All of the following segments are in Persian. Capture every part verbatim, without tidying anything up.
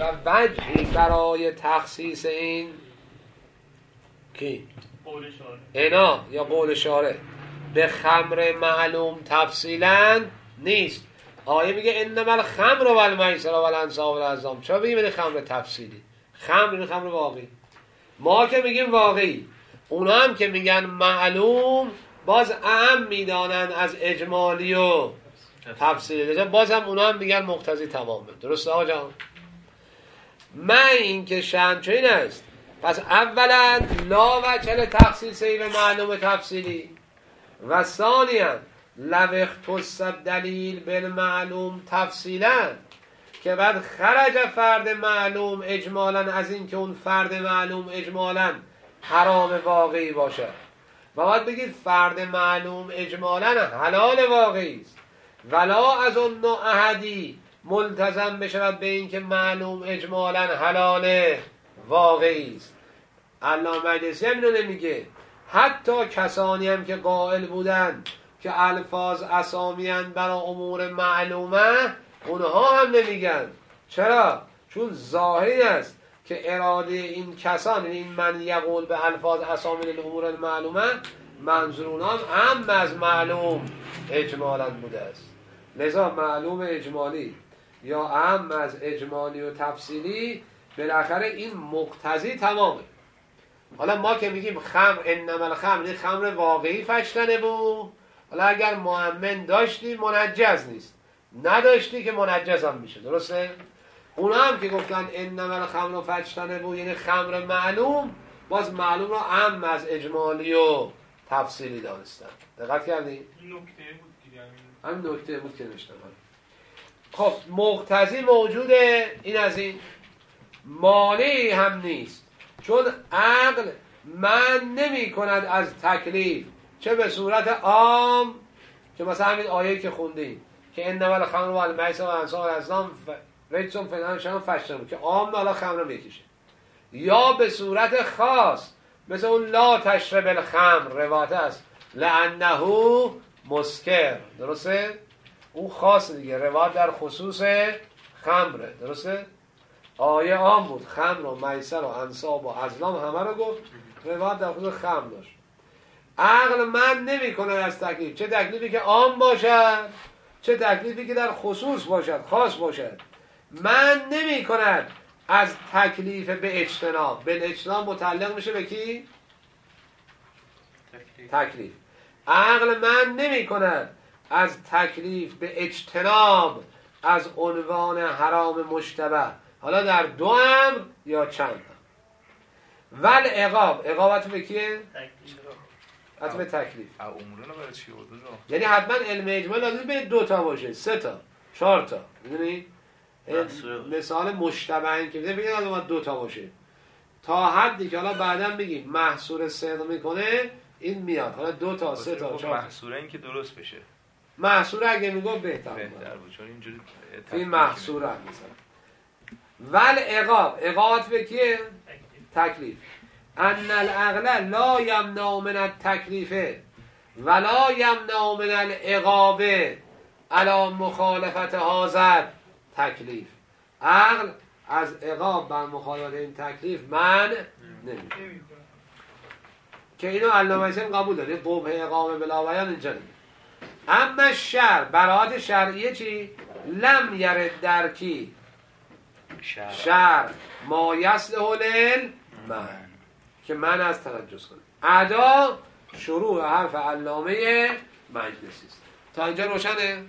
و وجهی برای تخصیص این کی؟ قول شارع اینا یا قول شارع به خمر معلوم تفصیلا نیست. آیه میگه انما الخمر و المیسر و الانصاب و الازلام. چرا بگیم این خمر تفصیلی؟ خمر این خمر واقعی. ما که میگیم واقعی، اونا هم که میگن معلوم باز اهم میدانن از اجمالی و تفصیلی، باز هم اونا هم میگن مقتضی تمامه. درسته آقا جان؟ من این که شأن چه این است. پس اولا لا وجه تخصیصی به معلوم تفصیلی و ثانیا لو اختص دلیل بالمعلوم تفصیلا که بعد خرج فرد معلوم اجمالا از این که اون فرد معلوم اجمالا حرام واقعی باشه و باید بگید فرد معلوم اجمالا حلال واقعی است ولا از اون نوع احدی ملتزم بشود به این که معلوم اجمالا حلال واقعی است. علامه مجلسی هم اینو نمیگه. حتی کسانی هم که قائل بودن که الفاظ اسامیان برای امور معلومه اونها هم نمیگن. چرا؟ چون ظاهری است که اراده این کسان، این من یقول به الفاظ اسامی الامور معلومه، منظورون هم هم از معلوم اجمالا بوده است. لذا معلوم اجمالی یا هم از اجمالی و تفصیلی بالاخره این مقتضی تمامه. حالا ما که میگیم خمر انما الخمر، این خمر واقعی فشتنه بود. حالا اگر مؤمن داشتی منجز نیست، نداشتی که منجز هم میشه. درسته؟ اونا هم که گفتن انما الخمر فشتنه بود یعنی خمر معلوم، باز معلوم رو هم از اجمالی و تفصیلی دانستن. دقت کردی؟ این نکته بود دیگه. همین نکته بود که نوشتم. خب مقتضی موجوده، این از این مانعی هم نیست، چون عقل من نمی کند از تکلیف، چه به صورت عام که مثلا همین آیه که خوندیم که انما الخمر و المیسر و الانصاب و الازلام رجس فلان شان فشتن که عام حالا خمر میکشه، یا به صورت خاص مثل اون لا تشرب الخمر روایت است لانه مسکر. درسته؟ اون خاص دیگه، روایت در خصوص خمره. درسته؟ آیه عام بود، خمر و میسر و انصاب و ازلام همه رو گفت، روایت در خصوص خمر داشت. عقل من نمی کنه از تکلیف، چه تکلیفی که عام باشد چه تکلیفی که در خصوص باشد، خاص باشد. من نمی کند از تکلیف به اجتناب. به اجتناب متعلق میشه به کی؟ تکلیف. تکلیف. عقل من نمی کند از تکلیف به اجتناب از عنوان حرام مشتبه، حالا در دو امر یا چند امر. ول عقاب، عقابت به کیه؟ حتی به تکلیف. امورنا برای چی بود؟ یعنی حتما علم اجمال لازم به دو تا باشه، سه تا، چهار تا. میدونی؟ مثال مشتبه این که بگید لازم دو تا باشه تا حدی که حالا بعداً بگیم محصور صدق میکنه این میاد. حالا دو تا، سه تا، چهار تا. محصور این که درست بشه. محصور اگه میگم بهتر بهتر بود چون اینجوری این محصور هم مثلا. ول عقاب، عقابت به کیه؟ تکلیف. ان العقل لا یمنع من التکلیف ولا یمنع من العقاب علی مخالفت حاضر تکلیف. عقل از عقاب بر مخالفت این تکلیف من نمی که اینو علامه حسین قبول داره. قبح عقاب بلا بیان اینجا نمی. اما شرع، براعت شرعیه چی؟ لم یرد در کی؟ شرع, شرع ما یصلح للمن که من از تنجس کنم. ادا شروع حرف علامه مجلسی است. تا اینجا روشنه؟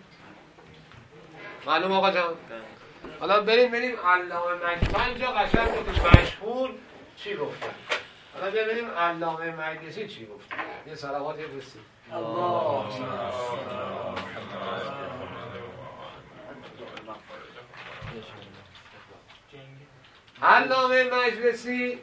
معلوم آقا جان؟ حالا بریم بریم علامه مجلسی تا اینجا قشنگ گفتش مشهور چی گفته. حالا بریم علامه مجلسی چی گفته. یه صلواتی بفرستید. الله علامه مجلسی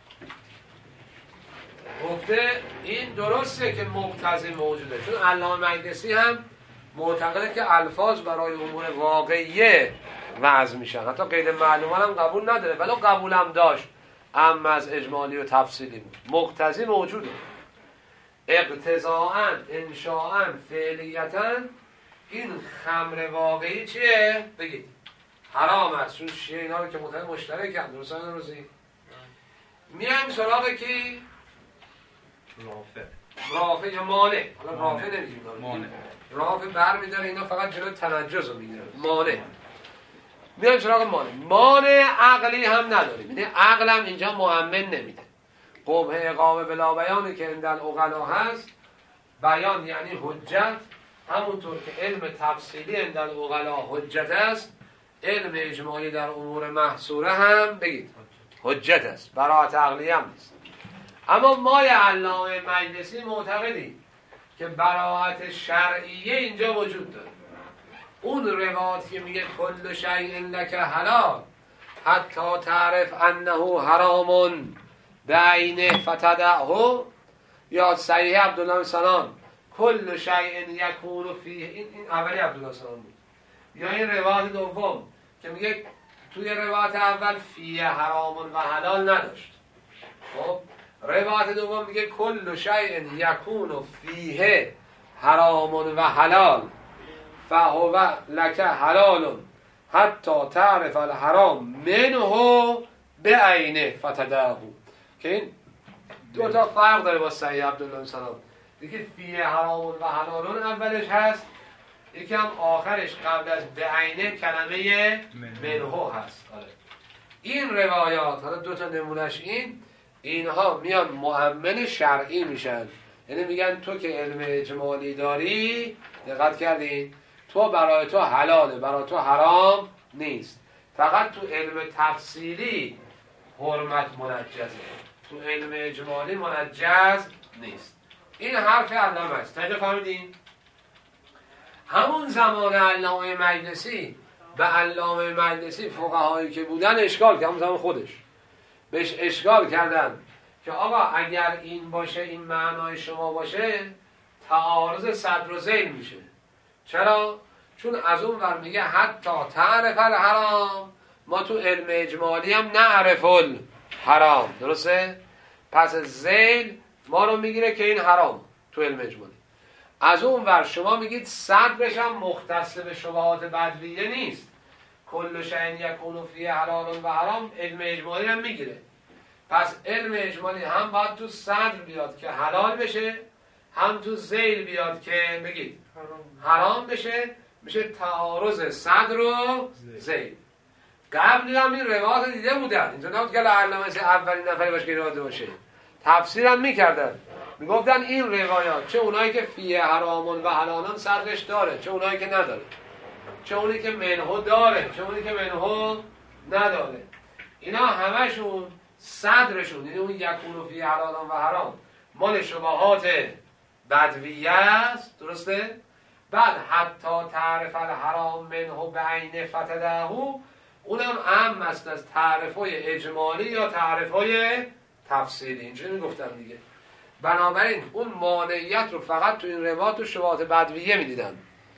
گفته این درسته که مقتضی موجوده، چون علامه مجلسی هم معتقده که الفاظ برای امور واقعیه وضع میشن، حتی قید معلومه هم قبول نداره، ولی قبول هم داشت اما از اجمالی و تفصیلی بود. مقتضی موجوده، اقتضاءً انشاءً فعلیتاً این خمر واقعی چیه؟ بگید حرام است، چون شیعه اینا رو که متحد مشترک هم درست هم روزی میایم سراغ کی؟ رافع رافع یا مانع. حالا رافع نمیگیم مانع. رافع بر میداره اینا فقط جلو تنجز رو میگیرن. مانع میایم سراغ مانع. مانع عقلی هم نداریم، یعنی عقل هم اینجا مؤمن نمیده. قبح اقامه بلا بیانی که اندل عقلا هست، بیان یعنی حجت، همونطور که علم تفصیلی اندل عقلا حجت است، علم اجمالی در امور محصوره هم بگید حجت است، براءت عقلی هم نیست. اما ما علامه مجلسی معتقدیم که براءت شرعیه اینجا وجود داره. اون روایت که میگه کل شیء لک حلال حتی تعرف انه حرام بعینه فتدعه، یا صحیح عبدالله سلام کل شیء یکون فیه، این این اولی عبدالله سلام بود. یا این روایت دوم که میگه توی روایت اول فیه حرام و حلال نداشت. خب روایت دوم میگه کل شیء یکون فیه حرام و حلال فهو لک حلال حتی تعرف الحرام منه بعینه فتدعه، که این دو تا فرق داره با صحیح عبدالله سلام. یکی فیه حرام و حلالون اولش هست، یکی هم آخرش قبل از بعینه کلمه منه هست. آره. این روایات، حالا دو تا نمونش این اینها میان مؤمن شرعی میشن، یعنی میگن تو که علم اجمالی داری، دقت کردین، تو برای تو حلاله، برای تو حرام نیست. فقط تو علم تفصیلی حرمت منجزه، تو علم اجمالی منجز نیست. این حرف علامه است. تا اینجا فهمیدین؟ همون زمان علامه مجلسی به علامه مجلسی فقهایی که بودن اشکال که همون زمان خودش بهش اشکال کردن که آقا اگر این باشه، این معنای شما باشه، تعارض صدر و ذیل میشه. چرا؟ چون از اون ور میگه حتی تعرف الحرام، ما تو علم اجمالی هم نعرف الحرام، درسته؟ پس ذیل ما رو میگیره که این حرام تو علم اجمالی. از اون ور شما میگید صدرش هم مختص به شبهات بدویه نیست، کل شیء یکون فیه حلال و حرام، علم اجمالی هم میگیره. پس علم اجمالی هم باید تو صدر بیاد که حلال بشه، هم تو ذیل بیاد که بگید حرام بشه، میشه تعارض صدر و ذیل. قبل هم این روایات دیده بودن، اینطور نبود که علامه اولین نفری باشه که روایت باشه، تفسیر هم میکردن، میگفتن این روایات چه اونایی که فیه حرامون و حلالان صدرش داره، چه اونایی که نداره، چه اونی که منهو داره، چه اونی که منهو نداره، اینا همشون صدرشون، یعنی اون یکون فیه حلالان و حرام مال شبهات بدویه است، درسته؟ بعد حتی تعرف الحرام منه بعینه فتدعه، اونم عام است از تعرفای اجمالی یا تعرفای تفصیلی. اینجوری میگفتم دیگه. بنابراین اون مانعیت رو فقط تو این روایات و شبهات بدویه میدیدن،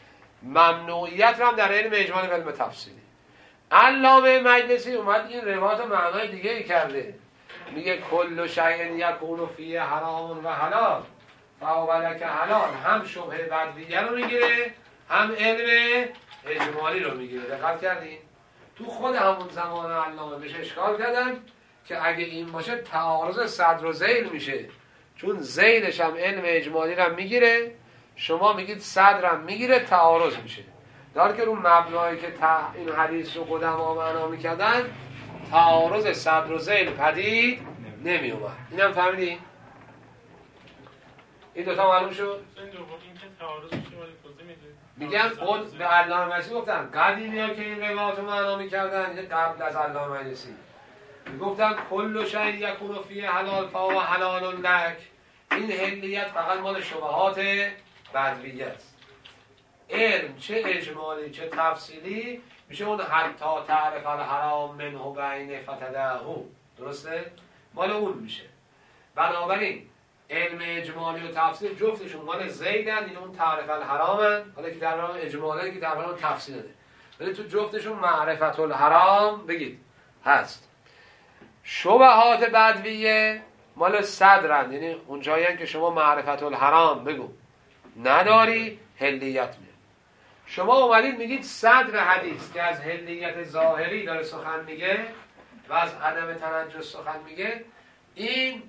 ممنوعیت رو هم در علم اجمالی و علم تفصیلی. علامه مجلسی اومد این روایات رو معنای دیگه ای کرده، میگه کل شیء یکون فیه حرام و حلال فهو لک حلال، هم شبهه بدویه رو میگیره، هم علم اجمالی رو میگیره. دقت کردین؟ تو خود همون زمان علامه بهش اشکال کردن که اگه این باشه تعارض صدر و ذیل میشه، چون ذیلش هم علم اجمالی رو میگیره، شما میگید صدر هم میگیره، تعارض میشه. در که رو مبنایی که این حدیث رو قدما معنا میکردن، تعارض صدر و ذیل پدید نمی اومد. اینم فهمیدین؟ این دوتا معلوم شد؟ این دوم این که تعارض میشه ولی توضیح میده. میگن خود به علامه مجلسی گفتن قدیمی ها که این روایات رو معنا میکردن، یه قبل از علامه مجلسی گفتن کل شیء یکون فیه حلال فهو حلال لک، این حلیت فقط مال شبهات بدویه است. علم چه اجمالی چه تفصیلی میشه اون حتی تعرف الحرام منه بعینه فتدعه، درسته؟ مال اون میشه. بنابراین علم اجمالی و تفصیل جفتشون مال زیدن، این اون تعرف الحرامن، حالا که در اون اجمالی که در اون تفصیل ده، ولی تو جفتشون معرفت الحرام بگید هست. شبهات بدویه مال صدرن، یعنی اون جایی که شما معرفت الحرام بگو نداری، حلیت میاد. شما اومدید میگید صدر حدیث که از حلیت ظاهری داره سخن میگه و از عدم تنجس سخن میگه، این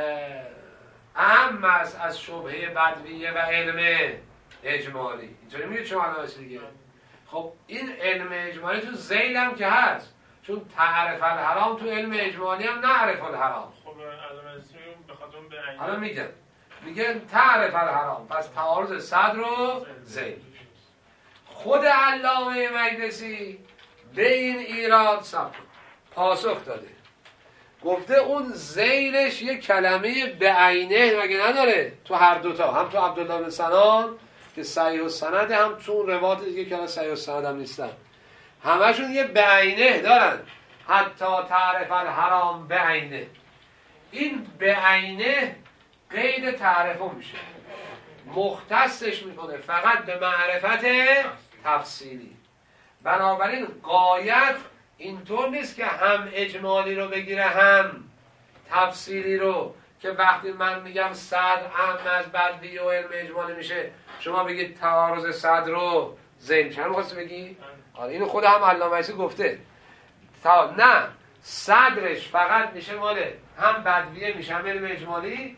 اهم است از شبهه بدویه و علم اجمالی. اینطوری میگه شما الان دیگه. خب این علم اجمالی تو ذیل هم که هست، چون تعرف الحرام تو علم اجمالی هم نعرف الحرام. خب علم اسمی به خاطر اون به عین حالا میگن میگن تعرف الحرام، پس تعارض صدر و ذیل. خود علامه مجلسی به این ایراد سب پاسخ داده، گفته اون ذیلش یه کلمه به عینه مگه نداره تو هر دوتا، هم تو عبدالله بن سنان که صحیح السند، هم تو اون روایت دیگه که صحیح السند هم نیستن، همشون یه به عینه دارن، حتی تعرف الحرام به عینه. این به عینه قید تعرفه میشه، مختصش میکنه فقط به معرفت تفصیلی. بنابراین غایت اینطور نیست که هم اجمالی رو بگیره هم تفصیلی رو، که وقتی من میگم صدر اهم از بدویه و علم اجمالی میشه شما بگید تعارض صدر رو ذیل. چند میخواستی بگی؟ آره اینو خود هم علامه مجلسی گفته. تا نه، صدرش فقط میشه ماله هم بدویه میشه هم علم اجمالی،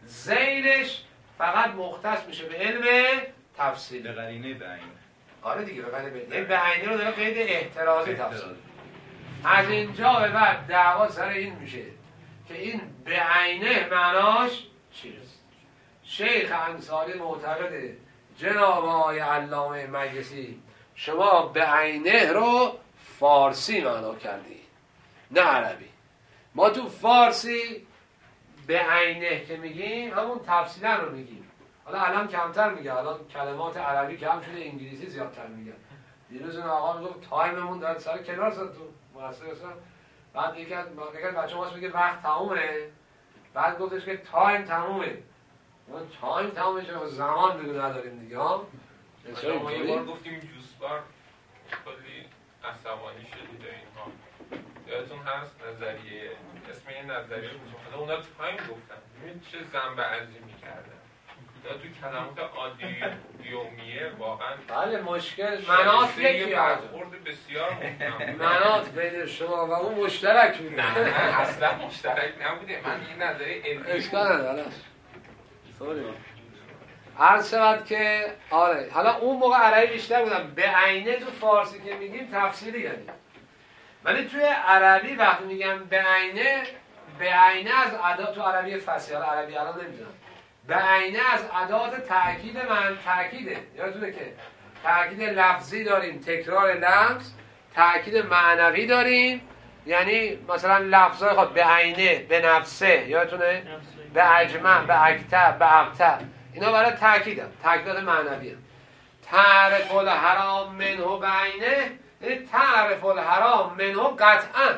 ذیلش فقط مختص میشه به علم تفصیلی. به قرینه به عینه. آره دیگه به قرینه به عینه. به عینه رو داره قید احترازی تفصیلی. از اینجا به بعد دعوا سر این میشه که این به عینه معناش چیست. شیخ انصاری معتقده جناب آقای علامه مجلسی شما به عینه رو فارسی معنا کردی نه عربی. ما تو فارسی به عینه که میگیم همون تفصیلا رو میگیم. حالا الان کمتر میگه، الان کلمات عربی کم شده، انگلیسی زیادتر میگن. دیروز اون آقا میگفت تایممون داره سر کنار زد تو مؤسسه اصلا. بعد یکی از بچه‌ها واسه میگه وقت تمومه، بعد گفتش که تایم تمومه. ما تایم تمومه چه زمان دیگه نداریم دیگه ها. ما یه بار گفتیم جوسبار کلی عصبانی شدید اینها، یادتون هست نظریه اسم این نظریه بود، حالا اونا تایم گفتن، ببین چه ذنب عظیمی کردن. یا تو کلمات عادی یومیه واقعا بله مشکل مناط یکی برخورد بسیار محکم، مناط بین شما و اون مشترک بوده. نه نه اصلا مشترک نبوده. من این نظریه علمی اشکال نداره. سوری عرض شود که آره حالا اون موقع عربی بیشتر بودم، به عینه تو فارسی که میگیم تفصیلی یعنی، ولی توی عربی وقتی میگم به عینه، به عینه از ادات تو عربی فصیح، حالا عربی الان نمیدونم، به عینه از ادات تأکید من تأکیده. یادتونه که تأکید لفظی داریم تکرار لفظ، تأکید معنوی داریم یعنی مثلا لفظای خود به عینه، به نفسه، یادتونه به اجمع، به اکتر، به ابتر، اینا برای تأکید هم تأکیدات معنوی هم. تعرف الحرام منه به عینه یعنی تعرف الحرام منه قطعا،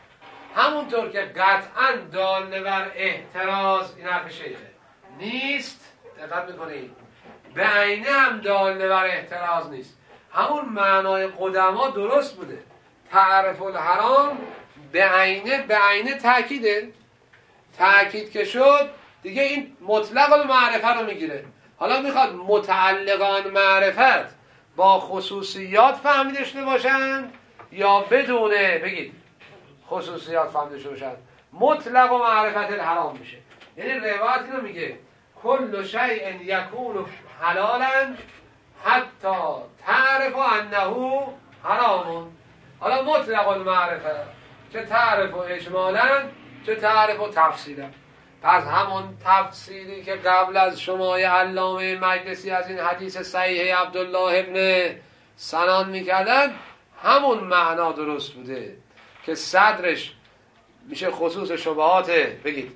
همونطور که قطعا دال بر احتراز، این حرف شیخه نیست، دقت میکنید، به عینه هم دال بر احتراز نیست. همون معنای قدما درست بوده، تعرف الحرام به عینه، به عینه تأکیده، تأکید که شد دیگه این مطلق المعرفه رو میگیره. حالا میخواد متعلقان معرفت با خصوصیات فهمیده شده باشن یا بدونه، بگید خصوصیات فهمیده شده باشن، مطلق و معرفت الحرام میشه. یعنی روایت اینو میگه کل شیء یکون حلالا حتی تعرف انه حرام. حالا مطلق المعرفه چه تعرف و اجمالا چه تعرف و تفصیلا. پس همون تفصیلی که قبل از شمای علامه مجلسی از این حدیث صحیح عبدالله ابن سنان میکردن، همون معنا درست بوده که صدرش میشه خصوص شبهات بگید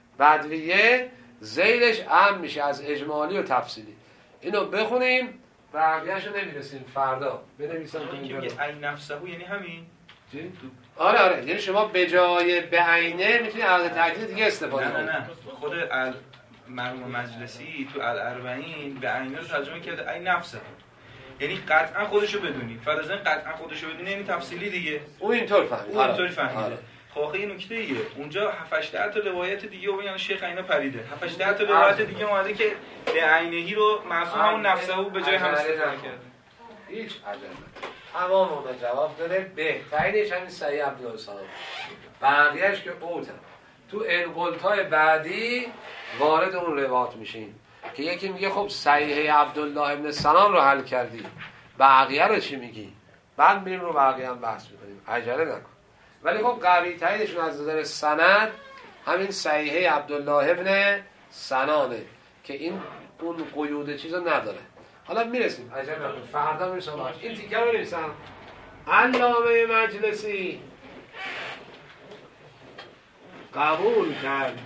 بدویه، ذیلش عام میشه از اجمالی و تفصیلی. اینو بخونیم بقیه‌اشو نمیرسیم فردا بنویسم تو این که عین نفسه یعنی همین. آره آره یعنی شما به جای به عینه میتونید از تأکید دیگه استفاده نه کنید. نه نه خود مرحوم مجلسی تو الاربعین به عینه رو ترجمه کرده عین نفسه، یعنی قطعا خودشو بدونی. فرضاً قطعا خودشو بدونی یعنی تفصیلی دیگه. او اینطور فهمید. او اینطوری فهمیده. آره. خب آخه این نکته ایه، اونجا هفت هشت تا روایت دیگه و یعنی شیخ اینا پریده. هفت هشت تا روایت دیگه اومده که به عینهی رو معصوم همون نفسه او به جای هم استفاده کرده. هیچ عجب نداره. تمام اونا جواب داره. بهترینش همین صحیح عبدالله سلام، بقیهش که اوتن. تو انقلتای بعدی وارد اون روایات میشیم که یکی میگه خب صحیح عبدالله ابن سلام رو حل کردی، بقیه رو چی میگی؟ بعد میریم رو بقیه هم بحث میکنیم، عجله نکن. ولی خب قوی ترینشون از نظر سند همین صحیح عبدالله ابن سنانه که این اون قیود چیزا نداره. حالا میرسیم، عجله نکن، فردا میرسیم. این تیکه رو بنویسم. علامه مجلسی قبول کرد.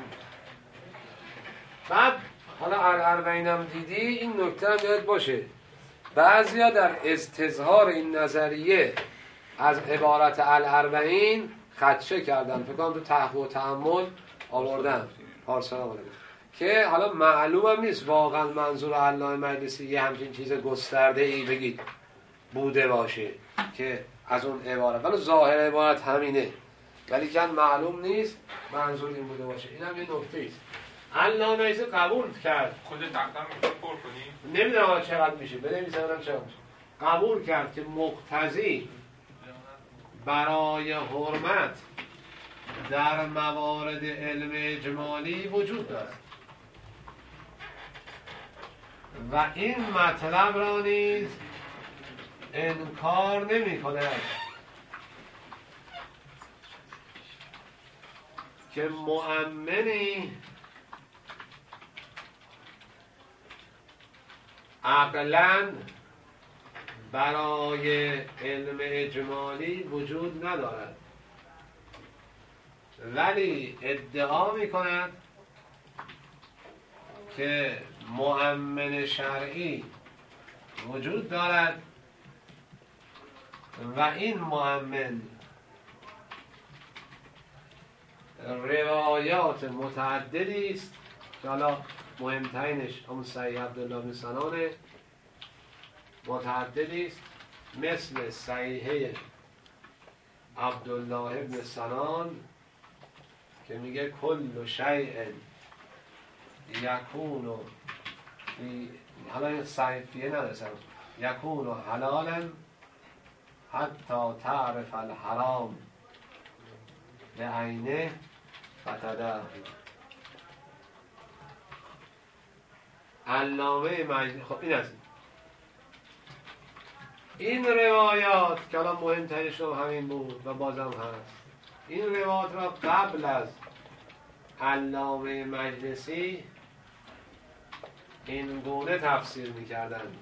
بعد حالا الاربعین هم دیدی، این نکته هم یاد باشه، بعضیا در استظهار این نظریه از عبارت الاربعین خدشه کردن، فکر کنم تو تحقیق و تأمل آوردن پارسال آوردن که حالا معلوم هم نیست واقعا منظور علامه مجلسی یه همچین چیز گسترده ای بگید بوده باشه که از اون عبارت، ولی ظاهر عبارت همینه، ولی که معلوم نیست منظور این بوده باشه. این هم یه نکته است. علامه مجلسی قبول کرد. خود تقدم میشه پر کنی؟ نمیدونم چقدر میشه، بنویسم چقدر میشه. قبول کرد که مقتضی برای حرمت در موارد علم اجمالی وجود دارد و این مطلب را نیز انکار نمی کند که مؤمنی عقلاً برای علم اجمالی وجود ندارد، ولی ادعا می کند که مؤمن شرعی وجود دارد و این مؤمن روایات متعددی است که حالا مهمترینش همون صحیح عبدالله بن سنانه، متعددی است مثل صحیح عبدالله بن سنان که میگه کل شیء یکون فی، حالا این صحیفیه ندارسم، یکون حلالا حتی تعرف الحرام به عینه فتده. علامه مجلسی، خب این است این روایات که الان مهمترینش همین بود و بازم هست، این روایات را قبل از علامه مجلسی این گونه تفسیر می‌کردند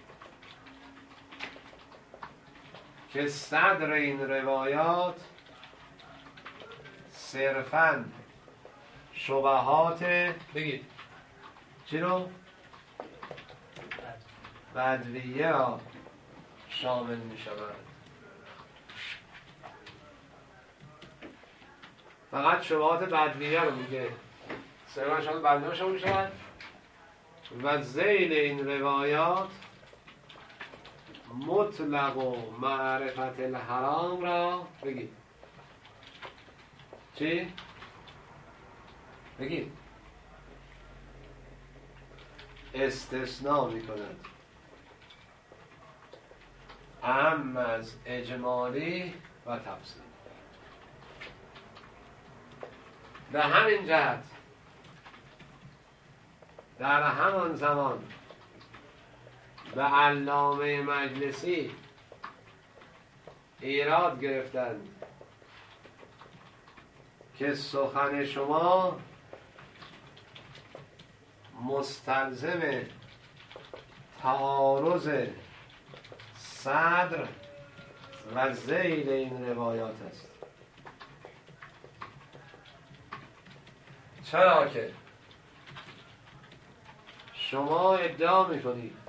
که صدر این روایات صرفاً شبهات بگید چی رو؟ بدویه را شامل می شود. فقط شبهات بدویه رو میگه، صرفاً شامل بدویه شامل می شود و ذیل این روایات مطلق و معرفت الحرام را بگید چی؟ بگید استثناء می کند اهم از اجمالی و تفصیل. به همین جهت در همان زمان به علامه مجلسی ایراد گرفتند که سخن شما مستلزم تعارض صدر و ذیل این روایات است. چرا که شما ادعا میکنید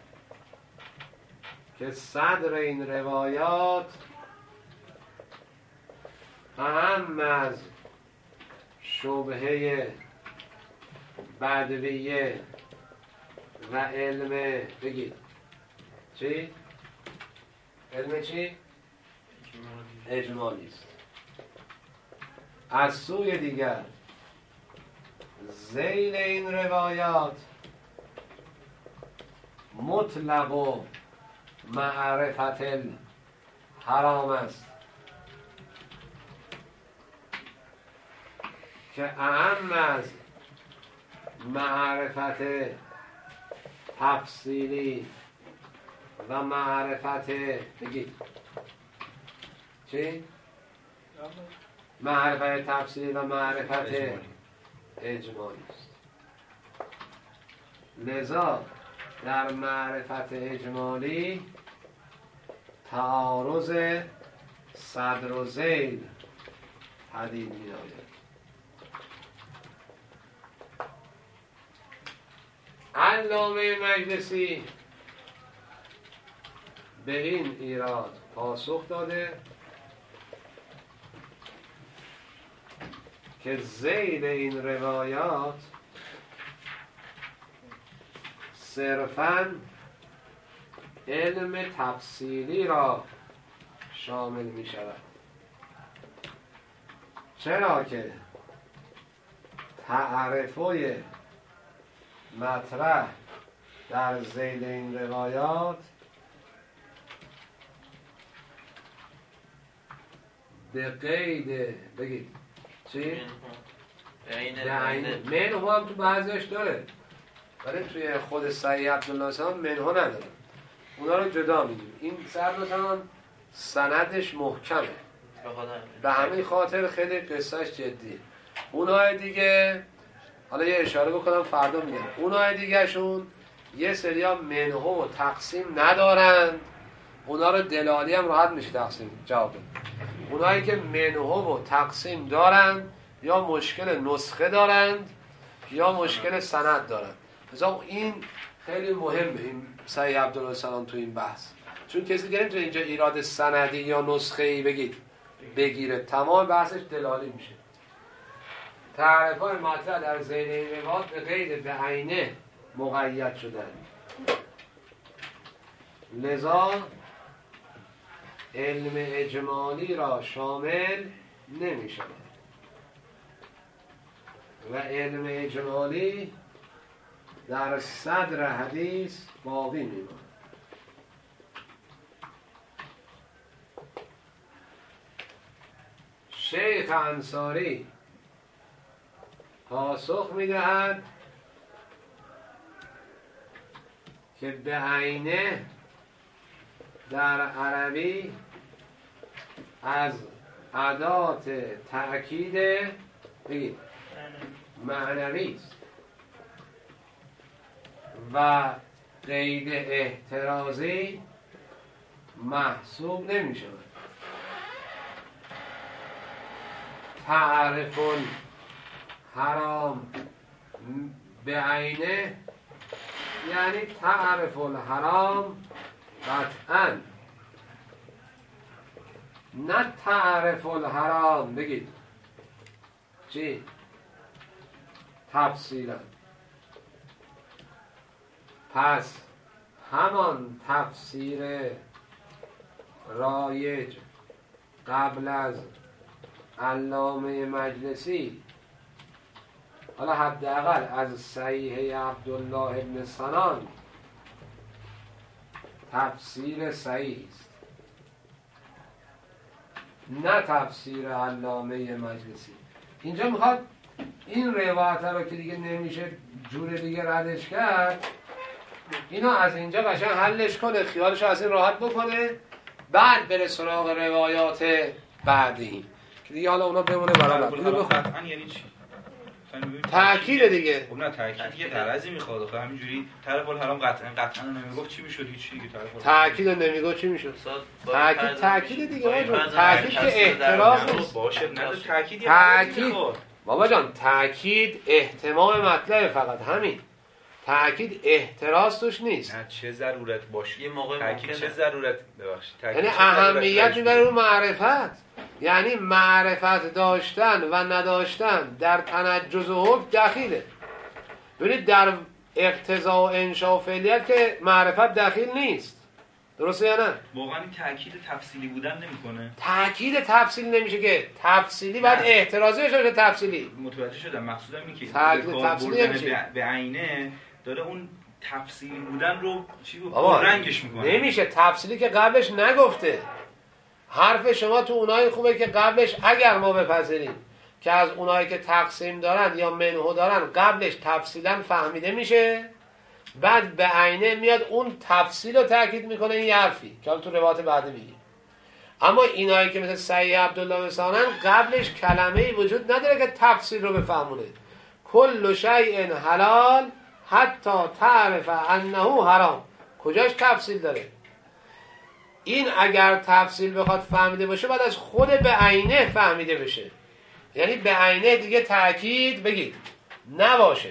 که صدر این روایات اهم از شبهه بدویه و علم بگید چی؟ علم چی؟ اجمالی است. از سوی دیگر ذیل این روایات مطلق و معرفت حرام است که اهم از معرفت تفصیلی و معرفت بگید چی؟ معرفت تفصیلی و معرفت اجمالی است. لذا در معرفت اجمالی تعارض صدر و ذیل پدید می آید. علامه مجلسی به این ایراد پاسخ داده که ذیل این روایات صرفاً علم تفصیلی را شامل می شود، چرا که تعرفه مطرح در ذیل این روایات به قید بگید چی؟ به عین منهو هم تو بعضیش داره ولی توی خود صحیح عبدالله سلام منهو نداره، اونا رو جدا میدیم. این سر مثلا سندش محکمه به همین خاطر خیلی قصهش جدیه. اونهای دیگه حالا یه اشاره بکنم فردا میگم، اونهای دیگه شون یه سریا منهو و تقسیم ندارن، اونا رو دلالی هم راحت میشه تقسیم جواب بده. اونهایی که منهو و تقسیم دارن یا مشکل نسخه دارند یا مشکل سند دارند. مثلا این خیلی مهمه این صحیح عبدالله سلام تو این بحث، چون کسی که نمیتونه اینجا ایراد سندی یا نسخه ای بگید بگیره، تمام بحثش دلالی میشه. تعریف‌های مطرح در ذیل این روایات به قید به عینه مقید شدن، لذا علم اجمالی را شامل نمی شود و علم اجمالی در صدر حدیث باقی می ماند. شیخ انصاری پاسخ می دهد که به عینه در عربی از ادات تأکید بگید معنوی است و قید احترازی محسوب نمی شود. تعرف حرام به عینه یعنی تعرف الحرام قطعاً، نه تعرف الحرام بگید چی؟ تفصیلا. پس همان تفسیر رایج قبل از علامه مجلسی، حالا حداقل از صحیح عبدالله ابن سنان، تفسیر صحیح است، نه تفسیر علامه مجلسی. اینجا میخواد این روایت رو که دیگه نمیشه جور دیگه ردش کرد، اینو از اینجا قشنگ حلش کنه، خیالشو از این راحت بکنه، بعد بره سراغ روایات بعدی که دیگه حالا اونا بمونه برای بعد. اینو قطعاً یعنی چی؟ تأکید دیگه. خب نه تأکید یه غرضی میخواد، آخه همینجوری طرف الحرام قطعاً قطعاً نمیگفت چی میشد؟ هیچ چیزی که طرف تأکید نمیگفت چی میشد؟ تأکید تأکید دیگه بابا، تأکید که احتراز نیست. باشه نه تأکید یه تأکید بابا جان، تأکید احتمام مطلب، فقط همین. تأکید احتراز توش نیست. نه چه ضرورت باشه یه موقع تأکید چه ضرورت ببخشید یعنی اهمیت میبره رو معرفت، یعنی معرفت داشتن و نداشتن در تنجز و حکم دخیله. ببینید در اقتضا و انشاء و فعلیت که معرفت دخیل نیست، درسته یا نه؟ واقعا این تأکید تفصیلی بودن نمیکنه. تأکید تفصیلی نمیشه که تفصیلی بعد احترازی بشه تفصیلی. متوجه شدم، مقصودم اینه که تأکید تفصیلی نمیشه به عینه داره اون تفصیلی بودن رو چی بود بابا رنگش میکنه. نمیشه تفصیلی که قبلش نگفته. حرف شما تو اونایی خوبه که قبلش اگر ما بپذیریم که از اونایی که تقسیم دارن یا منحو دارن قبلش تفصیلا فهمیده میشه، بعد به عینه میاد اون تفصیل رو تاکید میکنه. این حرفی که تو روایت بعدی میگی. اما اینایی که مثل سعید عبدالله مثانن قبلش کلمه‌ای وجود نداره که تفصیل رو بفهمونه. کل شیء حلال حتی تعرف انه حرام. کجاش تفصیل داره؟ این اگر تفصیل بخواد فهمیده باشه بعد از خود به عینه فهمیده بشه، یعنی به عینه دیگه تأکید بگید نباشه.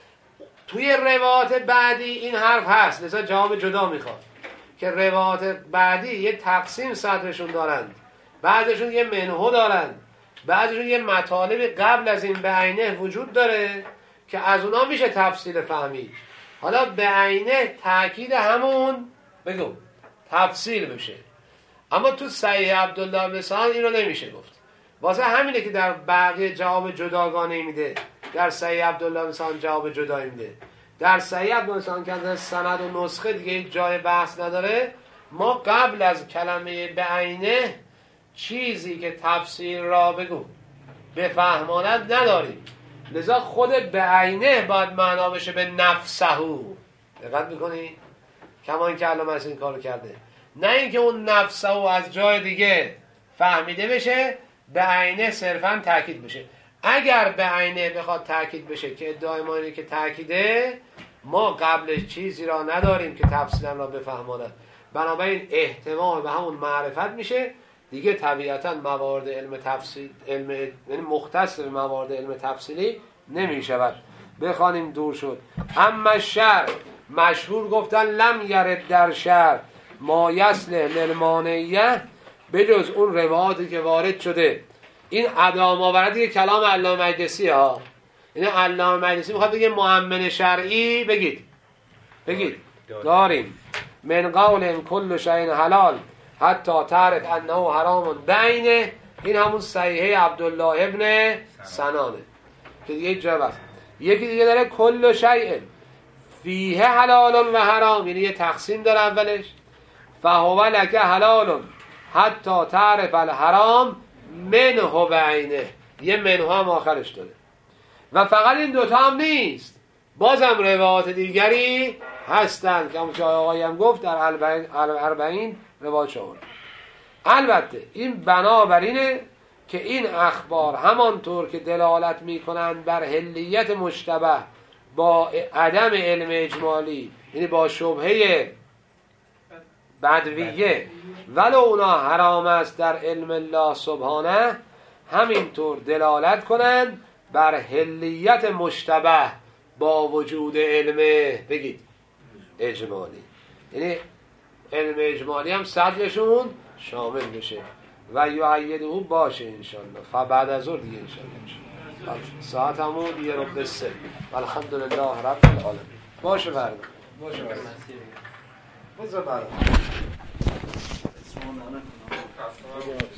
توی روایات بعدی این حرف هست، لذا جواب جدا میخواد که روایات بعدی یه تقسیم صدرشون دارند، بعضشون یه منحو دارند، بعضشون یه مطالب قبل از این به عینه وجود داره که از اونا میشه تفصیل فهمید. حالا به عینه تأکید همون بگو تفصیل بشه. اما تو صحیح عبدالله مثال این رو نمیشه گفت. واسه همینه که در بقیه جواب جداگانه میده، در صحیح عبدالله مثال جواب جدایی میده. در صحیح عبدالله مثال که از سند و نسخه دیگه جای بحث نداره، ما قبل از کلمه به عینه چیزی که تفسیر را بگو بفهماند نداریم. لذا خود به عینه باید معنا بشه به نفسهو. دقت میکنی؟ کما این که علامه این کارو کرده، نه اینکه اون نفسهو از جای دیگه فهمیده بشه به عینه صرفا تاکید بشه. اگر به عینه بخواد تاکید بشه که ادعای ما اینه که تاکیده، ما قبلش چیزی را نداریم که تفصیلا را بفهماند، بنابراین احتمال به همون معرفت میشه دیگه. طبیعتا موارد علم تفصیل علم یعنی مختص به موارد علم تفصیلی نمیشود. بخوانیم دور شد. اما شر مشهور گفتن لم یرد در شر ما یصلح للمانعیه، بجز اون روایاتی که وارد شده. این ادام آورد دیگه کلام علامه مجلسی ها. این علامه مجلسی میخواد بگه مؤمن شرعی بگید بگید داریم من قول کل شیء حلال حتی تعرف انه حرام بینه. این همون صحیحه عبدالله ابن سنانه که دیگه جواب. یکی دیگه داره کل شیء فیه حلال و حرام، یعنی یه تقسیم داره اولش فهو لک حلال حتی تعرف الحرام منه بعینه، یه منه هم آخرش داره. و فقط این دوتا هم نیست، بازم روایات دیگری هستند که همون که آقایی هم گفت در اربعین روایات شاور. البته این بنابراینه که این اخبار همانطور که دلالت میکنند بر حلیت مشتبه با عدم علم اجمالی، یعنی با شبهه بدویه، ولو اونا حرام است در علم الله سبحانه، همینطور دلالت کنند بر حلیت مشتبه با وجود علم بگید اجمالی. یعنی علم اجمالی هم صدرشون شامل بشه و یعید او باشه انشالله. فبعد از اون دیگه انشالله ساعت همون دیگه رو بسه. الحمدلله رب العالمین. باشه برده باشه برده بذار برده